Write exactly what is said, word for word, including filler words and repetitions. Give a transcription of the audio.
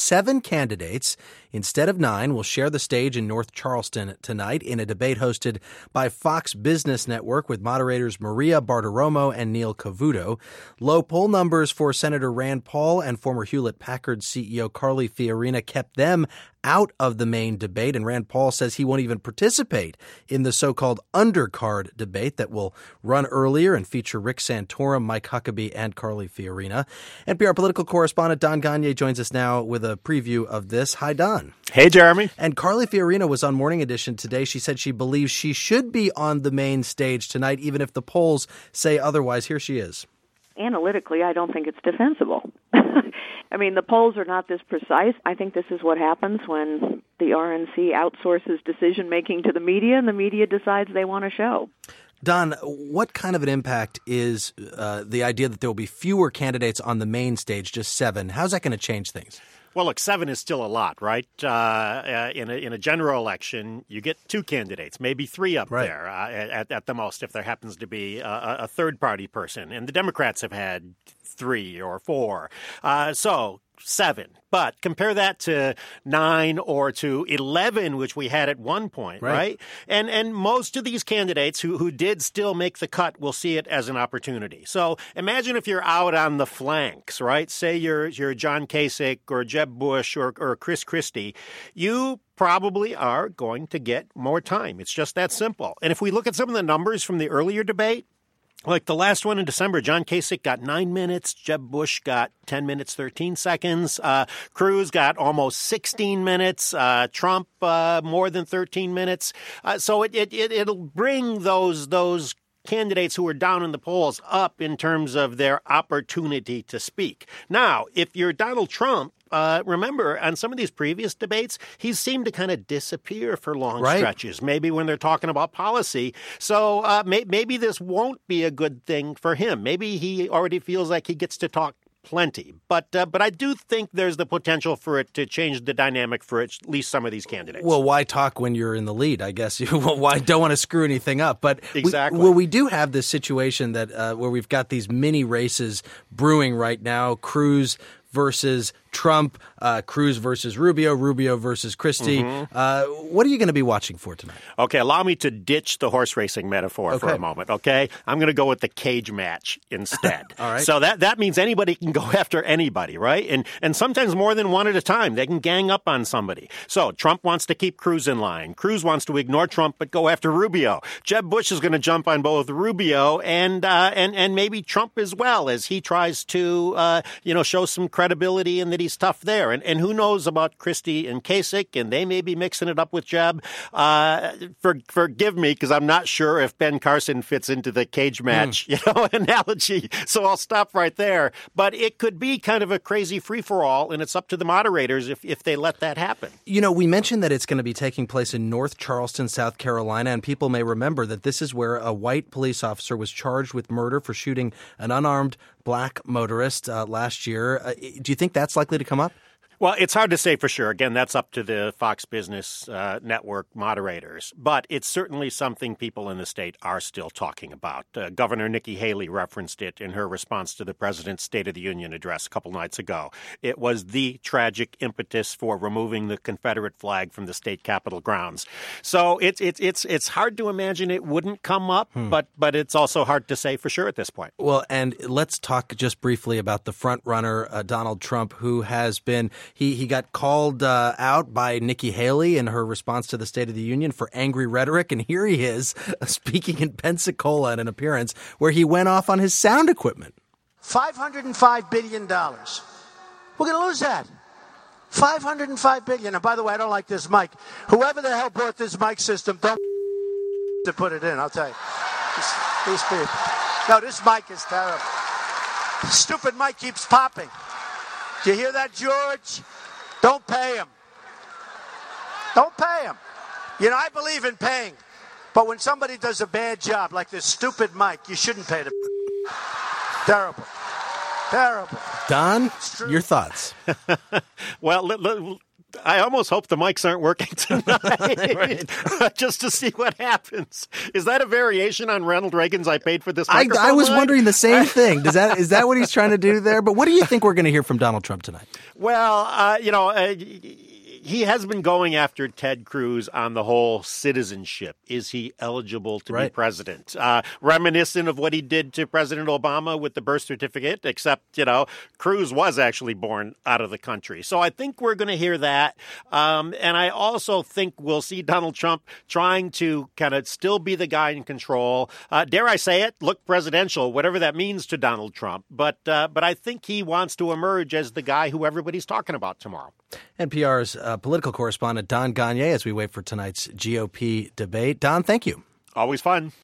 seven candidates instead of nine will share the stage in North Charleston tonight in a debate hosted by Fox Business Network with moderators Maria Bartiromo and Neil Cavuto. Low poll numbers for Senator Rand Paul and former Hewlett-Packard C E O Carly Fiorina kept them out of the main debate, and Rand Paul says he won't even participate in the so-called undercard debate that will run earlier and feature Rick Santorum, Mike Huckabee, and Carly Fiorina. N P R political correspondent Don Gagné joins us now with a preview of this. Hi, Don. Hey, Jeremy. And Carly Fiorina was on Morning Edition today. She said she believes she should be on the main stage tonight, even if the polls say otherwise. Here she is. Analytically, I don't think it's defensible. I mean, the polls are not this precise. I think this is what happens when the R N C outsources decision-making to the media, and the media decides they want to show. Don, what kind of an impact is uh, the idea that there will be fewer candidates on the main stage, just seven? How's that going to change things? Well, look, seven is still a lot, right? Uh, uh, in, a, in a general election, you get two candidates, maybe three up right. there uh, at, at the most, if there happens to be a, a third-party person. And the Democrats have had three or four. Uh, so seven. But compare that to nine or to eleven, which we had at one point, right? right? And and most of these candidates who, who did still make the cut will see it as an opportunity. So imagine if you're out on the flanks, right? Say you're you're John Kasich or Jeb Bush or, or Chris Christie. You probably are going to get more time. It's just that simple. And if we look at some of the numbers from the earlier debate, like the last one in December, John Kasich got nine minutes. Jeb Bush got ten minutes, thirteen seconds. Uh, Cruz got almost sixteen minutes. Uh, Trump, uh, more than thirteen minutes. Uh, so it, it, it, it'll bring those, those candidates who are down in the polls up in terms of their opportunity to speak. Now, if you're Donald Trump, Uh, remember, on some of these previous debates, he seemed to kind of disappear for long right. stretches, maybe when they're talking about policy. So uh, may- maybe this won't be a good thing for him. Maybe he already feels like he gets to talk plenty. But uh, but I do think there's the potential for it to change the dynamic for at least some of these candidates. Well, why talk when you're in the lead, I guess? Why don't want to screw anything up? But exactly. We, well, we do have this situation that uh, where we've got these mini races brewing right now. Cruz versus Trump, uh, Cruz versus Rubio, Rubio versus Christie. Mm-hmm. Uh, what are you going to be watching for tonight? Okay, allow me to ditch the horse racing metaphor okay. for a moment, okay? I'm going to go with the cage match instead. All right. So that, that means anybody can go after anybody, right? And and sometimes more than one at a time. They can gang up on somebody. So Trump wants to keep Cruz in line. Cruz wants to ignore Trump but go after Rubio. Jeb Bush is going to jump on both Rubio and uh, and and maybe Trump as well as he tries to uh, you know show some credibility and that he's tough there. And and who knows about Christie and Kasich, and they may be mixing it up with Jeb. Uh, for, forgive me, because I'm not sure if Ben Carson fits into the cage match, mm. you know, analogy. So I'll stop right there. But it could be kind of a crazy free-for-all, and it's up to the moderators if, if they let that happen. You know, we mentioned that it's going to be taking place in North Charleston, South Carolina, and people may remember that this is where a white police officer was charged with murder for shooting an unarmed black motorist uh, last year. Uh, do you think that's likely to come up? Well, it's hard to say for sure. Again, that's up to the Fox Business uh, Network moderators. But it's certainly something people in the state are still talking about. Uh, Governor Nikki Haley referenced it in her response to the president's State of the Union address a couple nights ago. It was the tragic impetus for removing the Confederate flag from the state capitol grounds. So it's it's it's it's hard to imagine it wouldn't come up, hmm. but but it's also hard to say for sure at this point. Well, and let's talk just briefly about the front runner, uh, Donald Trump, who has been He he got called uh, out by Nikki Haley in her response to the State of the Union for angry rhetoric. And here he is uh, speaking in Pensacola at an appearance where he went off on his sound equipment. five hundred five billion dollars. We're going to lose that. five hundred five billion dollars. And by the way, I don't like this mic. Whoever the hell brought this mic system, don't to put it in, I'll tell you. These, these people. No, this mic is terrible. Stupid mic keeps popping. Do you hear that, George? Don't pay him. Don't pay him. You know, I believe in paying. But when somebody does a bad job, like this stupid mic, you shouldn't pay them. Terrible. Terrible. Don, your thoughts? Well, let, let, I almost hope the mics aren't working tonight, just to see what happens. Is that a variation on Ronald Reagan's "I paid for this microphone"? I, I was line? wondering the same thing. Does that is that what he's trying to do there? But what do you think we're going to hear from Donald Trump tonight? Well, uh, you know. Uh, He has been going after Ted Cruz on the whole citizenship. Is he eligible to right. be president? Uh, reminiscent of what he did to President Obama with the birth certificate, except, you know, Cruz was actually born out of the country. So I think we're going to hear that. Um, and I also think we'll see Donald Trump trying to kind of still be the guy in control. Uh, dare I say it, look presidential, whatever that means to Donald Trump. But, uh, but I think he wants to emerge as the guy who everybody's talking about tomorrow. N P R's uh, political correspondent Don Gagné as we wait for tonight's G O P debate. Don, thank you. Always fun.